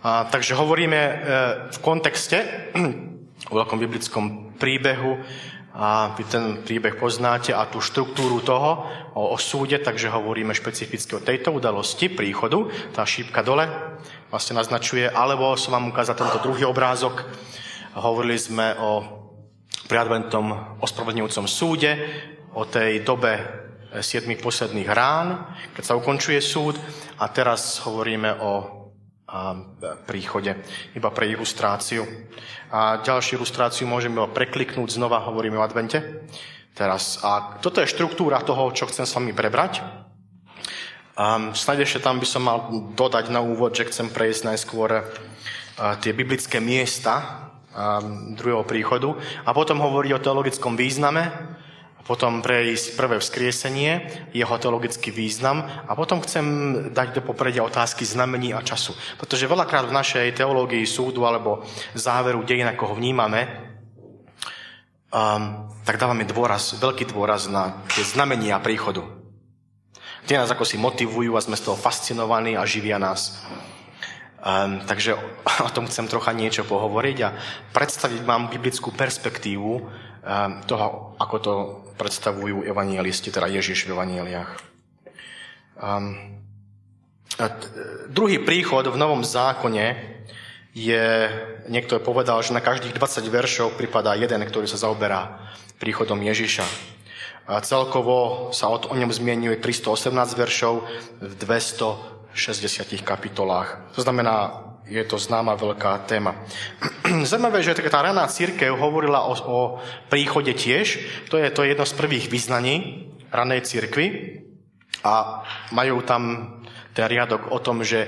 Takže hovoríme v kontexte o veľkom biblickom príbehu. A vy ten príbeh poznáte a tú štruktúru toho o súde, takže hovoríme špecificky o tejto udalosti príchodu. Tá šípka dole vlastne naznačuje, alebo som vám ukázal tento druhý obrázok. Hovorili sme o preadventnom ospravedlňujúcom súde, o tej dobe 7 posledných rán, keď sa ukončuje súd. A teraz hovoríme o príchode, iba pre ilustráciu. A ďalšiu ilustráciu môžeme prekliknúť, znova hovoríme o advente. Teraz. A toto je štruktúra toho, čo chcem s vami prebrať. Snáď ešte tam by som mal dodať na úvod, že chcem prejsť najskôr tie biblické miesta druhého príchodu a potom hovoriť o teologickom význame, potom prejsť prvé vzkriesenie, jeho teologický význam a potom chcem dať do popredia otázky znamení a času. Pretože veľakrát v našej teológii súdu alebo záveru dejín, ako ho vnímame, tak dávame veľký dôraz na tie znamenia príchodu. Tie nás ako si motivujú a sme z toho fascinovaní a živia nás. Takže o tom chcem trocha niečo pohovoriť a predstaviť vám biblickú perspektívu toho, ako to predstavujú evangelisti, teda Ježiš v evanjeliách. Druhý príchod v Novom zákone je, niekto povedal, že na každých 20 veršov pripadá jeden, ktorý sa zaoberá príchodom Ježiša. A celkovo sa o ňom zmienuje 318 veršov v 260 kapitolách. To znamená, je to známa veľká téma. Zaujímavé, že tá raná cirkev hovorila o príchode tiež. To je jedno z prvých vyznaní ranej cirkvi. A majú tam ten riadok o tom, že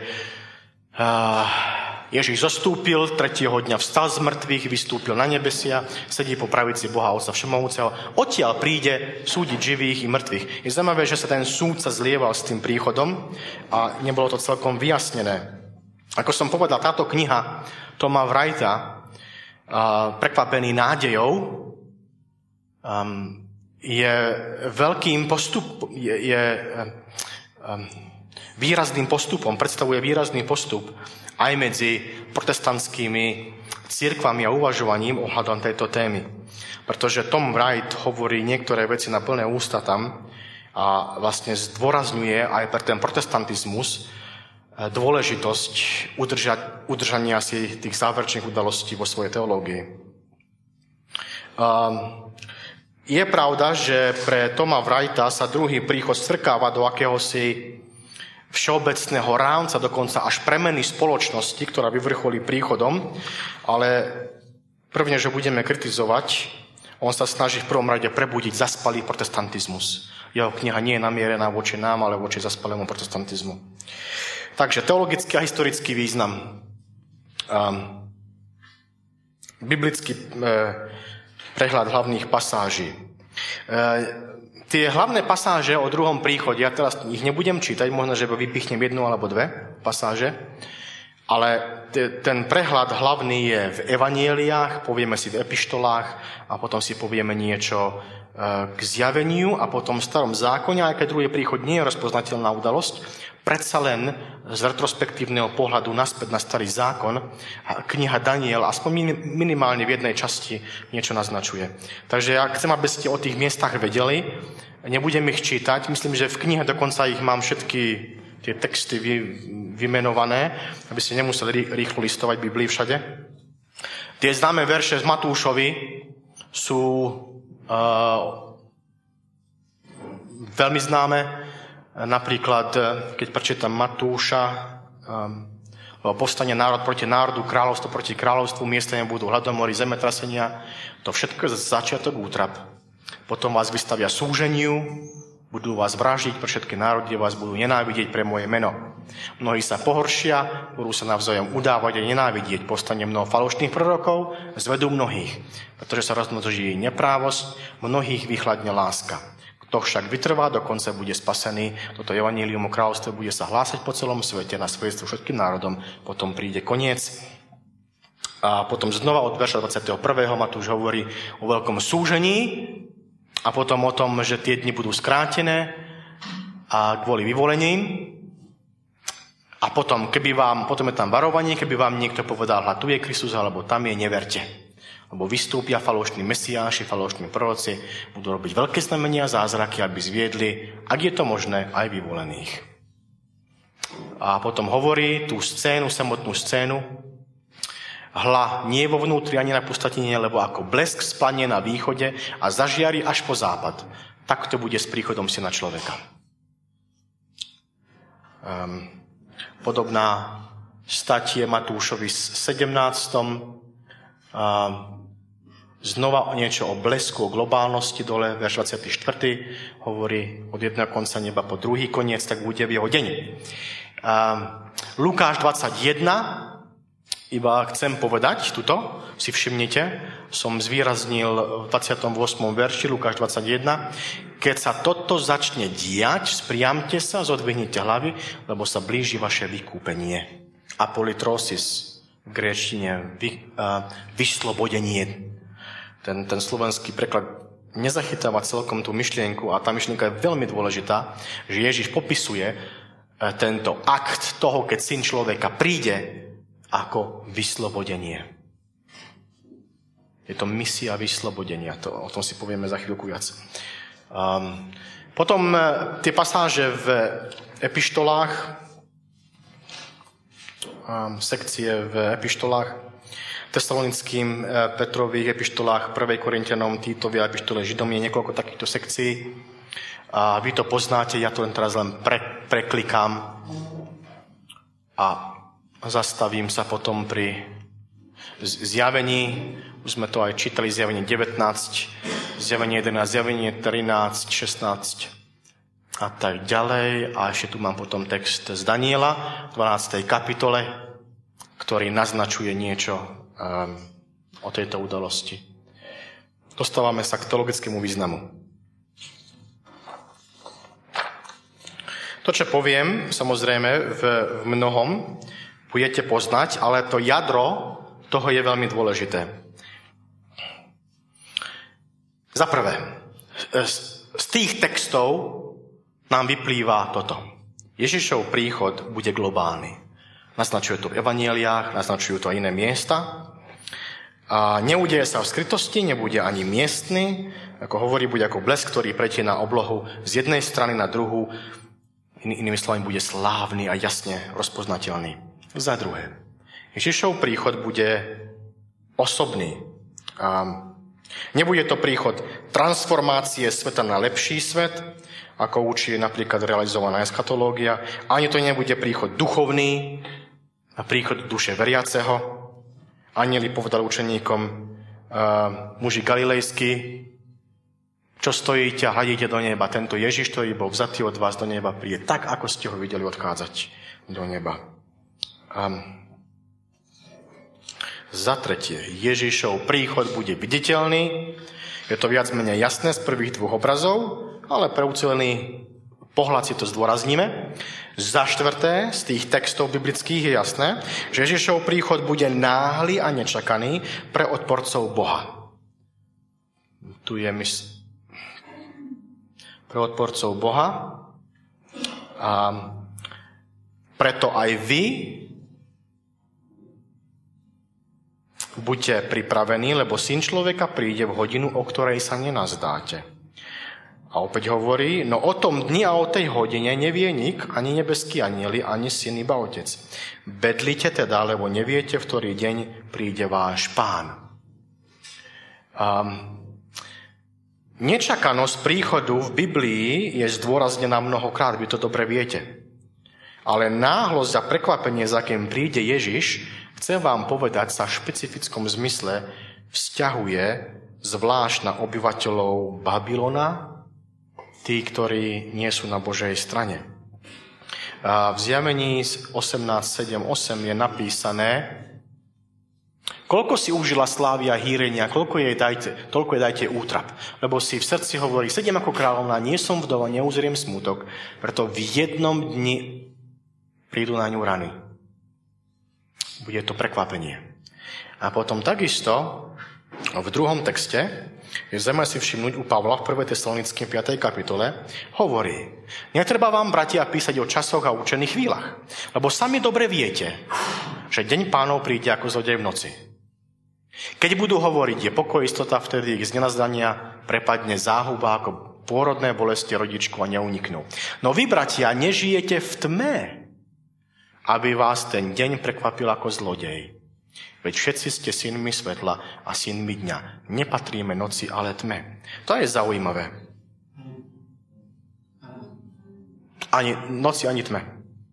Ježiš zostúpil, tretieho dňa vstal z mŕtvych, vystúpil na nebesia, sedí po pravici Boha Otca Všemohúceho. Odtiaľ príde súdiť živých i mŕtvych. Je zaujímavé, že sa ten súd sa zlieval s tým príchodom a nebolo to celkom vyjasnené. Ako som povedal, táto kniha Toma Wrighta, Prekvapený nádejou, je veľkým postupom, je výrazným postupom, predstavuje výrazný postup aj medzi protestantskými cirkvami a uvažovaním ohľadom tejto témy. Pretože Tom Wright hovorí niektoré veci na plné ústa tam a vlastne zdôrazňuje aj pre ten protestantizmus dôležitosť udržania si tých záverečných udalostí vo svojej teológii. Je pravda, že pre Toma Wrighta sa druhý príchod strkáva do akéhosi všeobecného rámca, dokonca až premeny spoločnosti, ktorá vyvrcholí príchodom, ale prvne, že budeme kritizovať, on sa snaží v prvom rade prebudiť zaspalý protestantizmus. Jeho kniha nie je namierená voči nám, ale voči zaspalému protestantizmu. Takže teologický a historický význam. Biblický prehľad hlavných pasáží. Tie hlavné pasáže o druhom príchode, ja teraz ich nebudem čítať, možno, že vypichnem jednu alebo dve pasáže, ale ten prehľad hlavný je v evanjeliách, povieme si v epištolách a potom si povieme niečo k zjaveniu a potom v starom zákone, aj keď druhý príchod nie je rozpoznateľná udalosť, predsa len z retrospektívneho pohľadu naspäť na starý zákon kniha Daniel aspoň minimálne v jednej časti niečo naznačuje. Takže ja chcem, aby ste o tých miestach vedeli, nebudem ich čítať, myslím, že v knihe dokonca ich mám všetky tie texty vymenované, aby ste nemuseli rýchlo listovať Biblii všade. Tie známe verše z Matúšovi sú veľmi známe. Napríklad, keď prečítam Matúša, povstane národ proti národu, kráľovstvo proti kráľovstvu, miestami budú hladomory, zemetrasenia, to všetko je začiatok útrap. Potom vás vystavia súženiu, budú vás vraždiť pre všetky národy, vás budú nenávidieť pre moje meno. Mnohí sa pohoršia, budú sa navzájom udávať a nenávidieť. Povstane mnoho falošných prorokov, zvedú mnohých, pretože sa rozmnoží neprávosť, mnohých vychladne láska. Kto však vytrvá, dokonca bude spasený. Toto evanjelium o kráľovstve bude sa hlásať po celom svete na svedectvo všetkým národom. Potom príde koniec. A potom znova od verša 21. Matúš hovorí o veľkom súžení a potom o tom, že tie dni budú skrátené a kvôli vyvolením. A potom je tam varovanie, keby vám niekto povedal, tu je Kristus, alebo tam je, neverte. Lebo vystúpia falošní mesiáši, falošní proroci, budú robiť veľké znamenia a zázraky, aby zviedli, ak je to možné, aj vyvolených. A potom hovorí tú samotnú scénu, hla nie vo vnútri ani na pustatine, lebo ako blesk splanie na východe a zažiari až po západ. Tak to bude s príchodom Syna človeka. Podobná stať je Matúšovi 17. Znova niečo o blesku, o globálnosti dole, verš 24. hovorí od jedného konca neba po druhý koniec, tak bude v jeho deň. Lukáš 21. Iba chcem povedať, tuto si všimnite, som zvýraznil v 28. verši, Lukáš 21. Keď sa toto začne diať, spriamte sa, zodvihnite hlavy, lebo sa blíži vaše vykúpenie. Apolitrosis, v gréčtine, vyslobodenie. Ten slovenský preklad nezachytáva celkom tú myšlienku a tá myšlienka je veľmi dôležitá, že Ježiš popisuje tento akt toho, keď Syn človeka príde, ako vyslobodenie. Je to misia vyslobodenia. O tom si povieme za chvíľku viac. Potom tie pasáže v epištolách, sekcie v epištolách, Tesalonickým, Petrových epištolách, 1. Korinťanom, Títovia epištole Židom je niekoľko takýchto sekcií. A vy to poznáte, ja to teraz len preklikám a zastavím sa potom pri zjavení. Už sme to aj čítali, zjavenie 19, zjavenie 11, zjavenie 13, 16 a tak ďalej. A ešte tu mám potom text z Daniela, 12. kapitole, ktorý naznačuje niečo o tejto udalosti. Dostávame sa k teologickému významu. To, čo poviem, samozrejme, v mnohom budete poznať, ale to jadro toho je veľmi dôležité. Za prvé, z tých textov nám vyplýva toto. Ježišov príchod bude globálny. Naznačuje to v evanjeliách, naznačujú to iné miesta. A neudeje sa v skrytosti, nebude ani miestny. Ako hovorí, bude ako blesk, ktorý pretie na oblohu z jednej strany na druhú. Inými slovami, bude slávny a jasne rozpoznateľný. Za druhé, Ježišov príchod bude osobný. Nebude to príchod transformácie sveta na lepší svet, ako učí napríklad realizovaná eschatológia. Ani to nebude príchod duchovný, a príchod duše veriaceho. Anjeli povedal učeníkom, muži galilejskí, čo stojíte a hľadíte do neba. Tento Ježiš, ktorý bol vzatý od vás do neba, príde tak, ako ste ho videli odchádzať do neba. Za tretie, Ježišov príchod bude viditeľný. Je to viac menej jasné z prvých dvoch obrazov, ale pre ucelený pohľad si to zdôrazníme. Za štvrté, z tých textov biblických je jasné, že Ježišov príchod bude náhly a nečakaný pre odporcov Boha. Tu je pre odporcov Boha. A preto aj vy buďte pripravení, lebo Syn človeka príde v hodinu, o ktorej sa nenazdáte. A opäť hovorí, no o tom dni a o tej hodine nevie nik, ani nebeský anjeli, ani Syn, iba Otec. Bedlite teda, lebo neviete, v ktorý deň príde váš Pán. Nečakanosť príchodu v Biblii je zdôraznená mnohokrát, vy to dobre viete. Ale náhlosť a prekvapenie, za kým príde Ježiš, chcem vám povedať, sa v špecifickom zmysle vzťahuje zvlášť na obyvateľov Babylona, tí, ktorí nie sú na Božej strane. V zjavení 18.7.8 je napísané, koľko si užila slávia hýrenia, toľko jej dajte útrap. Lebo si v srdci hovorí, sediem ako kráľovná, nie som vdova, neuzriem smutok, preto v jednom dni prídu na ňu rany. Bude to prekvapenie. A potom takisto v 2. texte, je zaujímavé si všimnúť u Pavla v 1. Tesalonickým 5. kapitole, hovorí: netreba vám, bratia, písať o časoch a učených chvíľach, lebo sami dobre viete, že deň Pánov príde ako zlodej v noci. Keď budú hovoriť, je pokoj, istota, vtedy ich z nenazdania prepadne záhuba ako pôrodné bolesti rodičku a neuniknú. No vy, bratia, nežijete v tme, aby vás ten deň prekvapil ako zlodej. Veď všetci ste synmi svetla a synmi dňa. Nepatríme noci, ale tme. To je zaujímavé. Ani noci, ani tme.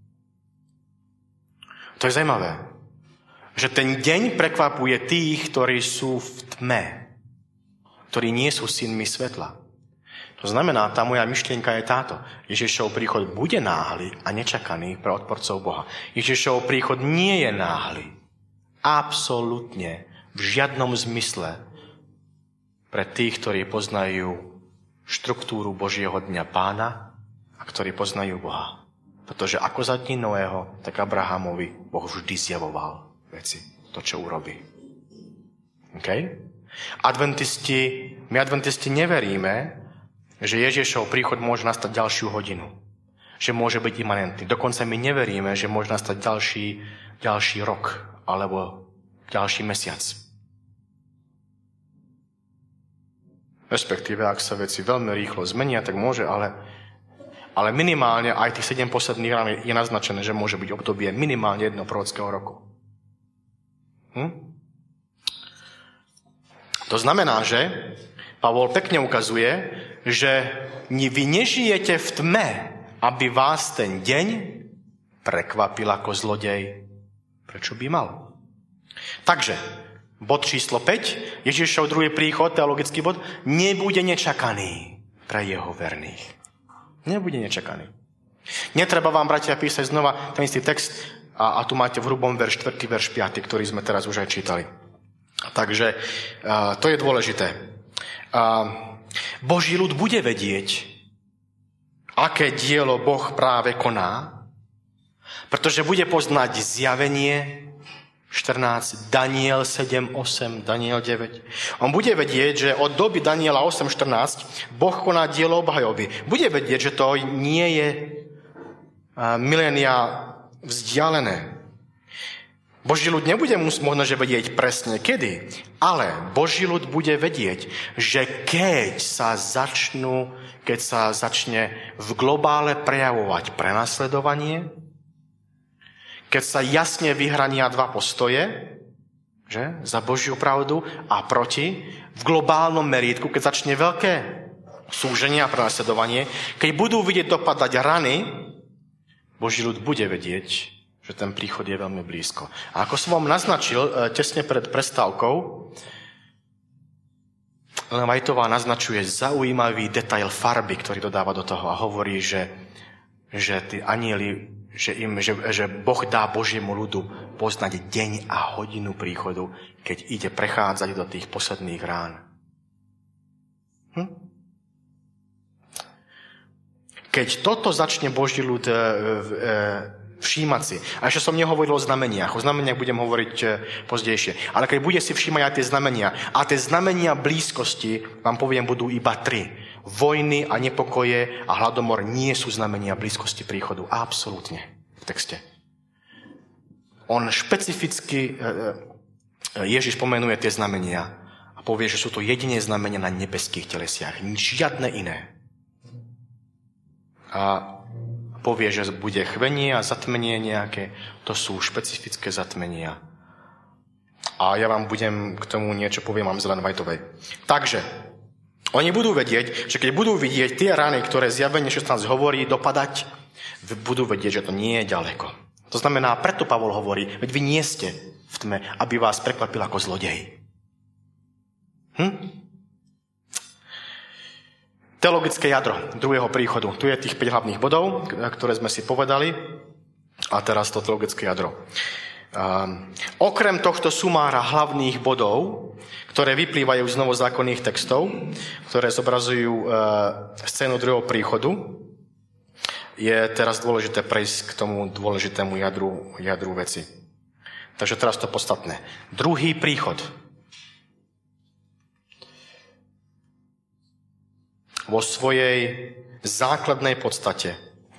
To je zaujímavé. Že ten deň prekvapuje tých, ktorí sú v tme. Ktorí nie sú synmi svetla. To znamená, tá moja myšlienka je táto. Ježišov príchod bude náhly a nečakaný pre odporcov Boha. Ježišov príchod nie je náhly. Absolútne, v žiadnom zmysle pre tých, ktorí poznajú štruktúru Božieho dňa Pána a ktorí poznajú Boha. Pretože ako za dní Noého, tak Abrahamovi Boh vždy zjavoval veci, to, čo urobí. Okay? My adventisti neveríme, že Ježišov príchod môže nastať ďalšiu hodinu. Že môže byť imanentný. Dokonca my neveríme, že môže nastať ďalší rok alebo ďalší mesiac. Respektíve, ak sa veci veľmi rýchlo zmenia, tak môže, ale minimálne aj tých 7 posledných rán je naznačené, že môže byť obdobie minimálne 1 prorockého roku. To znamená, že Pavol pekne ukazuje, že vy nežijete v tme, aby vás ten deň prekvapil ako zlodej. Prečo by mal? Takže, bod číslo 5, Ježišov druhý príchod, teologický bod, nebude nečakaný pre jeho verných. Nebude nečakaný. Netreba vám, bratia, písať znova ten istý text a tu máte v hrubom 4. verš 5, ktorý sme teraz už aj čítali. Takže to je dôležité. Boží ľud bude vedieť, aké dielo Boh práve koná, pretože bude poznať Zjavenie 14, Daniel 7, 8, Daniel 9. On bude vedieť, že od doby Daniela 8, 14 Boh koná dielo obhajoby. Bude vedieť, že to nie je milénia vzdialené. Boží ľud nebude možno, že vedieť presne kedy, ale Boží ľud bude vedieť, že keď sa začne v globále prejavovať prenasledovanie, keď sa jasne vyhrania 2 postoje, že, za Božiu pravdu a proti, v globálnom merítku, keď začne veľké súženie a prenasledovanie, keď budú vidieť dopadať rany, Boží ľud bude vedieť, že ten príchod je veľmi blízko. A ako som vám naznačil tesne pred prestávkou, Ellen Whiteová naznačuje zaujímavý detail farby, ktorý dodáva do toho a hovorí, že tí anjeli, že Boh dá Božiemu ľudu poznať deň a hodinu príchodu, keď ide prechádzať do tých posledných rán. Keď toto začne Boží ľud všímať si. A ešte som nehovoril o znameniach. O znameniach budem hovoriť pozdejšie. Ale keď bude si všímať aj tie znamenia. A tie znamenia blízkosti, vám poviem, budú iba 3. Vojny a nepokoje a hladomor nie sú znamenia blízkosti príchodu. Absolútne. V texte. On špecificky, Ježiš pomenuje tie znamenia a povie, že sú to jediné znamenia na nebeských telesiach. Žiadne iné. A povie, že bude chvenie a zatmenie nejaké. To sú špecifické zatmenia. A ja vám budem k tomu niečo poviem vám z Ellen Whiteovej. Takže, oni budú vedieť, že keď budú vidieť tie rany, ktoré Zjavenie 16 hovorí, dopadať, budú vedieť, že to nie je ďaleko. To znamená, preto Pavol hovorí, veď vy nie ste v tme, aby vás prekvapil ako zlodej. Teologické jadro druhého príchodu. Tu je tých 5 hlavných bodov, ktoré sme si povedali. A teraz to teologické jadro. Okrem tohto sumára hlavných bodov, ktoré vyplývajú z novozákonných textov, ktoré zobrazujú scénu druhého príchodu, je teraz dôležité prejsť k tomu dôležitému jadru veci. Takže teraz to podstatné. Druhý príchod. vo svojej základnej podstate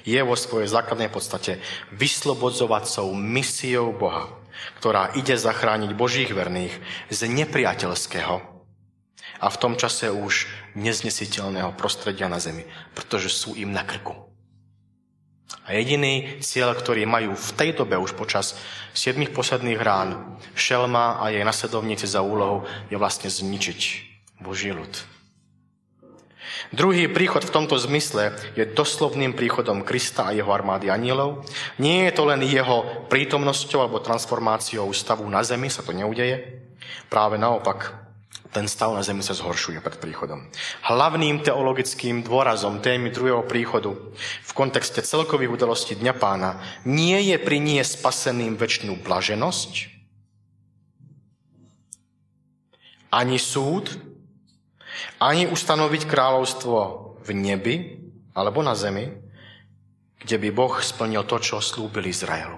vyslobodzovacou misiou Boha, ktorá ide zachrániť Božích verných z nepriateľského a v tom čase už neznesiteľného prostredia na zemi, pretože sú im na krku. A jediný cieľ, ktorý majú v tej dobe už počas 7 posledných rán Šelma a jej nasledovníci za úlohou, je vlastne zničiť Boží ľud. Druhý príchod v tomto zmysle je doslovným príchodom Krista a jeho armády anielov. Nie je to len jeho prítomnosťou alebo transformáciou stavu na zemi, sa to neudeje. Práve naopak, ten stav na zemi sa zhoršuje pred príchodom. Hlavným teologickým dôrazom témy druhého príchodu v kontexte celkových udalostí Dňa Pána nie je priniesť spaseným večnú blaženosť, ani súd, ani ustanoviť kráľovstvo v nebi alebo na zemi, kde by Boh splnil to, čo slúbil Izraelu.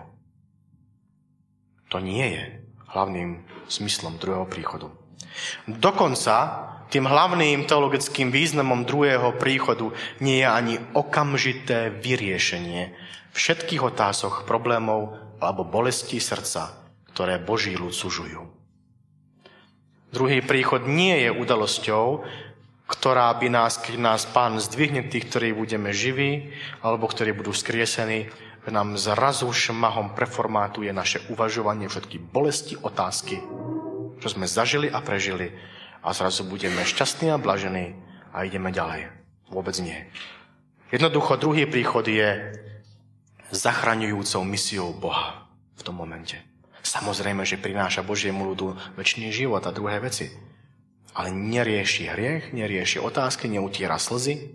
To nie je hlavným zmyslom druhého príchodu. Dokonca tým hlavným teologickým významom druhého príchodu nie je ani okamžité vyriešenie všetkých otázok, problémov alebo bolestí srdca, ktoré Boží ľud sužujú. Druhý príchod nie je udalosťou, ktorá by nás, keď nás Pán zdvihne tých, ktorí budeme živí, alebo ktorí budú skriesení, že nám zrazu šmahom preformátuje naše uvažovanie, všetky bolesti, otázky, čo sme zažili a prežili, a zrazu budeme šťastní a blažení a ideme ďalej. Vôbec nie. Jednoducho, druhý príchod je zachraňujúcou misiou Boha v tom momente. Samozrejme, že prináša Božiemu ľudu večný život a druhé veci. Ale nerieši hriech, nerieši otázky, neutiera slzy.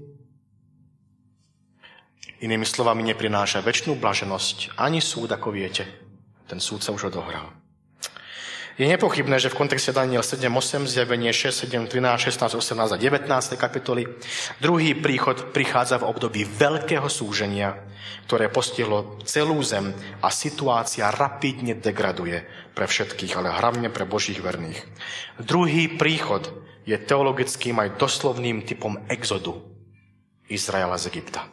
Inými slovami, neprináša večnú blaženosť ani súd, ako viete. Ten súd sa už odohral. Je nepochybné, že v kontexte Daniel 7.8, Zjavenie 6, 7, 13, 16, 18 a 19 kapitoly druhý príchod prichádza v období veľkého súženia, ktoré postihlo celú zem a situácia rapidne degraduje pre všetkých, ale hlavne pre Božích verných. Druhý príchod je teologickým aj doslovným typom exodu Izraela z Egypta.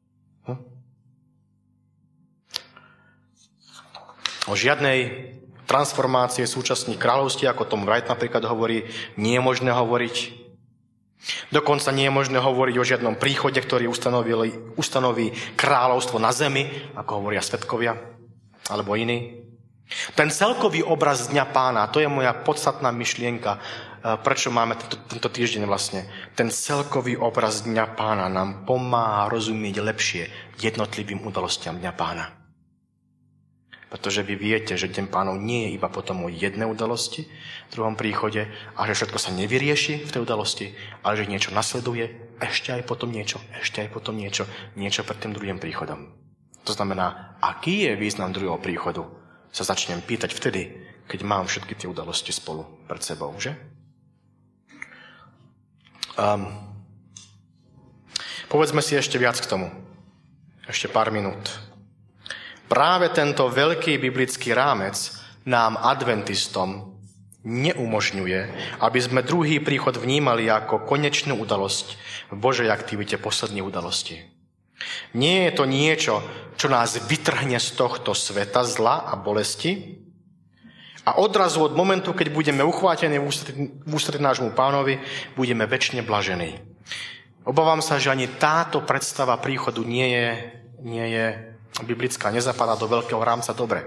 O žiadnej transformácie súčasných kráľovství, ako Tom Wright napríklad hovorí, nie je možné hovoriť. Dokonca nie je možné hovoriť o žiadnom príchode, ktorý ustanoví kráľovstvo na zemi, ako hovoria svedkovia, alebo iní. Ten celkový obraz Dňa Pána, to je moja podstatná myšlienka, prečo máme tento týždeň vlastne. Ten celkový obraz Dňa Pána nám pomáha rozumieť lepšie jednotlivým udalostiam Dňa Pána. Pretože vy viete, že Deň Pánov nie je iba potom o jednej udalosti v druhom príchode a že všetko sa nevyrieši v tej udalosti, ale že niečo nasleduje, ešte aj potom niečo, niečo pred tým druhým príchodom. To znamená, aký je význam druhého príchodu, sa začnem pýtať vtedy, keď mám všetky tie udalosti spolu pred sebou, že? Povedzme si ešte viac k tomu. Ešte pár minút. Práve tento veľký biblický rámec nám, adventistom, neumožňuje, aby sme druhý príchod vnímali ako konečnú udalosť v Božej aktivite poslednej udalosti. Nie je to niečo, čo nás vytrhne z tohto sveta zla a bolesti a odrazu od momentu, keď budeme uchvátení v ústretí nášmu Pánovi, budeme večne blažení. Obávam sa, že ani táto predstava príchodu nie je biblická, nezapadá do veľkého rámca dobre.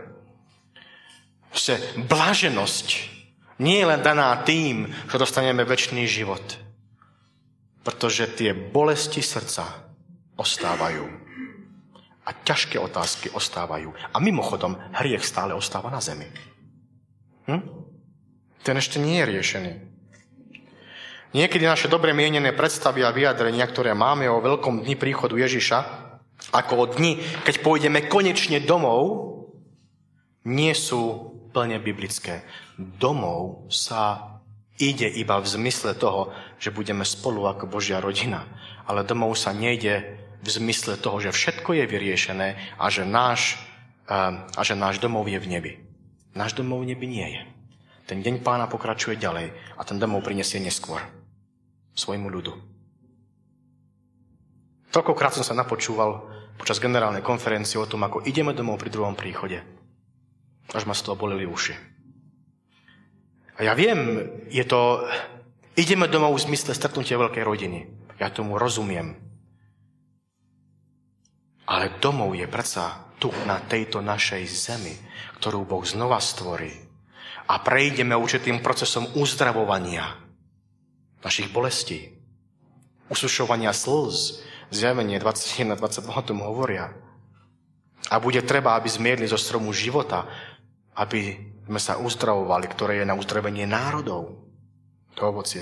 Že blaženosť nie je len daná tým, že dostaneme večný život. Pretože tie bolesti srdca ostávajú. A ťažké otázky ostávajú. A mimochodom, hriech stále ostáva na zemi. Ten ešte nie je riešený. Niekedy naše dobre mienené predstavy a vyjadrenia, ktoré máme o veľkom dni príchodu Ježiša, ako o dni, keď pôjdeme konečne domov, nie sú plne biblické. Domov sa ide iba v zmysle toho, že budeme spolu ako Božia rodina. Ale domov sa nejde v zmysle toho, že všetko je vyriešené a že náš domov je v nebi. Náš domov v nebi nie je. Ten deň Pána pokračuje ďalej a ten domov prinesie neskôr svojmu ľudu. Toľkokrát som sa napočúval počas generálnej konferencie o tom, ako ideme domov pri druhom príchode. Až ma z toho boleli uši. A ja viem, ideme domov v zmysle stretnutia veľkej rodiny. Ja tomu rozumiem. Ale domov je predsa tu, na tejto našej zemi, ktorú Boh znova stvorí. A prejdeme určitým procesom uzdravovania našich bolestí. Usušovania slz. Zjavenie 21-22 o tom hovoria. A bude treba, aby sme jedli zo stromu života, aby sme sa uzdravovali, ktoré je na uzdravenie národov. To ovocie.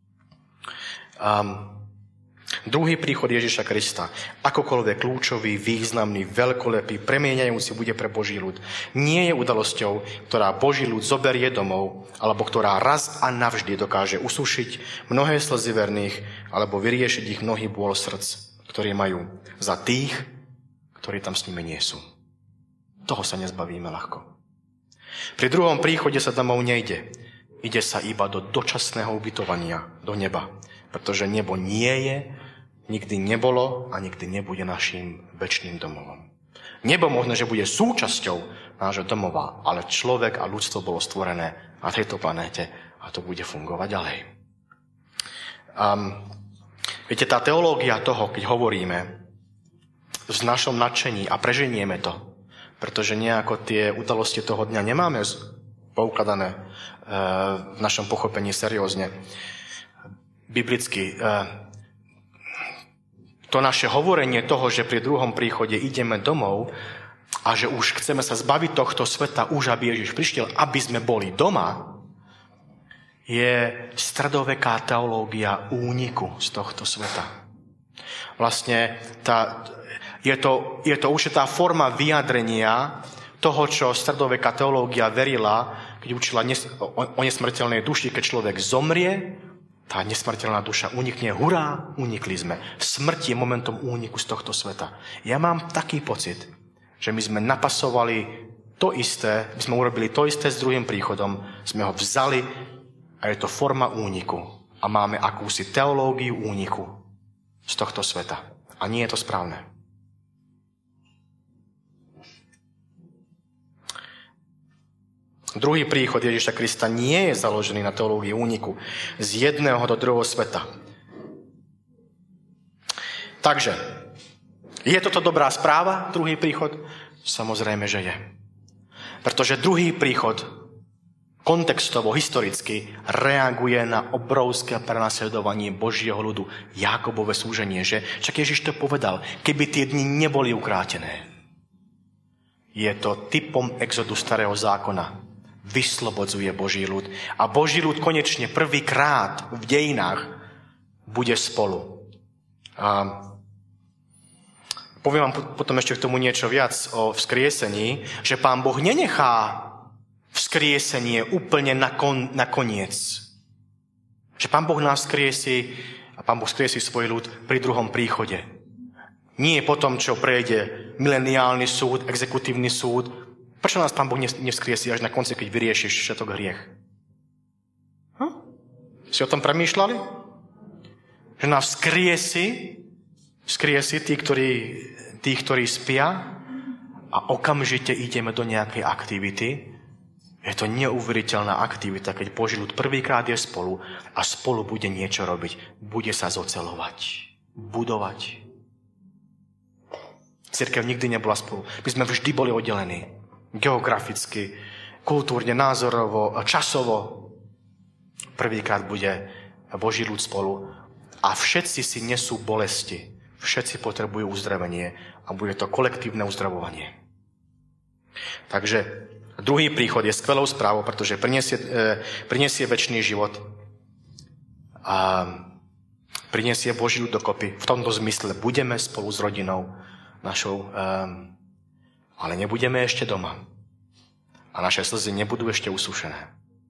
Druhý príchod Ježiša Krista, akokoľvek kľúčový, významný, veľkolepý, premieňajúci bude pre Boží ľud, nie je udalosťou, ktorá Boží ľud zoberie domov, alebo ktorá raz a navždy dokáže usušiť mnohé slzy verných, alebo vyriešiť ich mnohý bôl srdc, ktorí majú za tých, ktorí tam s nimi nie sú. Toho sa nezbavíme ľahko. Pri druhom príchode sa domov nejde. Ide sa iba do dočasného ubytovania, do neba. Pretože nebo nie je, nikdy nebolo a nikdy nebude našim večným domovom. Nebo možno, že bude súčasťou nášho domova, ale človek a ľudstvo bolo stvorené na tejto planéte a to bude fungovať ďalej. Viete, tá teológia toho, keď hovoríme v našom nadšení a preženieme to, pretože nejako tie udalosti toho dňa nemáme poukladané v našom pochopení seriózne, biblicky. To naše hovorenie toho, že pri druhom príchode ideme domov a že už chceme sa zbaviť tohto sveta, už aby Ježiš prišiel, aby sme boli doma, je stredoveká teológia úniku z tohto sveta. Vlastne je to určitá forma vyjadrenia toho, čo stredoveká teológia verila, keď učila o nesmrteľnej duši, keď človek zomrie, tá nesmrteľná duša unikne. Hurá, unikli sme. Smrť je momentom úniku z tohto sveta. Ja mám taký pocit, že my sme napasovali to isté, my sme urobili to isté s druhým príchodom, sme ho vzali a je to forma úniku. A máme akúsi teológiu úniku z tohto sveta. A nie je to správne. Druhý príchod Ježiša Krista nie je založený na teológii úniku z jedného do druhého sveta. Takže, je toto dobrá správa, druhý príchod? Samozrejme, že je. Pretože druhý príchod kontextovo, historicky reaguje na obrovské prenasledovanie Božieho ľudu, Jákobove súženie, že? Však Ježiš to povedal, keby tie dni neboli ukrátené. Je to typom exodu starého zákona. Vyslobodzuje Boží ľud. A Boží ľud konečne prvýkrát v dejinách bude spolu. A poviem vám potom ešte k tomu niečo viac o vzkriesení, že Pán Boh nenechá vzkriesenie úplne na koniec. Že Pán Boh nás vzkriesí a Pán Boh vzkriesí svoj ľud pri druhom príchode. Nie po tom, čo prejde mileniálny súd, exekutívny súd. Prečo nás Pán Boh nevzkriesí až na konci, keď vyriešiš všetok hriech? Si o tom premýšľali? Že nás vzkriesí tí, ktorí spia a okamžite ideme do nejakej aktivity. Je to neuveriteľná aktivita, keď Boží ľud prvýkrát je spolu a spolu bude niečo robiť. Bude sa zocelovať, budovať. Cirkev nikdy nebola spolu. My sme vždy boli oddelení. Geograficky, kultúrne, názorovo, časovo. Prvýkrát bude Boží ľud spolu a všetci si nesú bolesti. Všetci potrebujú uzdravenie a bude to kolektívne uzdravovanie. Takže druhý príchod je skvelou správou, pretože prinesie večný život a prinesie Boží ľud dokopy. V tomto zmysle budeme spolu s rodinou našou, ale nebudeme ešte doma. A naše slzy nebudú ešte usušené.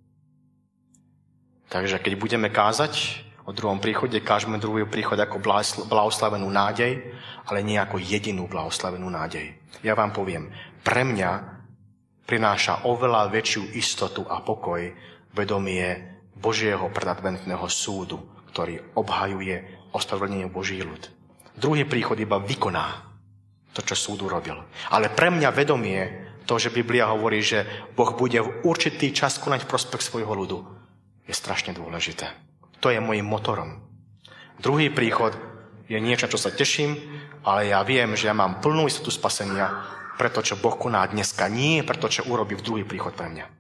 Takže keď budeme kázať o druhom príchode, kážeme druhý príchod ako blahoslavenú nádej, ale nie ako jedinú blahoslavenú nádej. Ja vám poviem, pre mňa prináša oveľa väčšiu istotu a pokoj vedomie Božieho predadventného súdu, ktorý obhajuje ospravedlnenie Boží ľud. Druhý príchod iba vykoná to, čo súd urobil. Ale pre mňa vedomie, to, že Biblia hovorí, že Boh bude v určitý čas konať v prospech svojho ľudu, je strašne dôležité. To je môjim motorom. Druhý príchod je niečo, čo sa teším, ale ja viem, že ja mám plnú istotu spasenia, preto, čo Boh koná dneska, nie preto, čo urobí v druhý príchod pre mňa.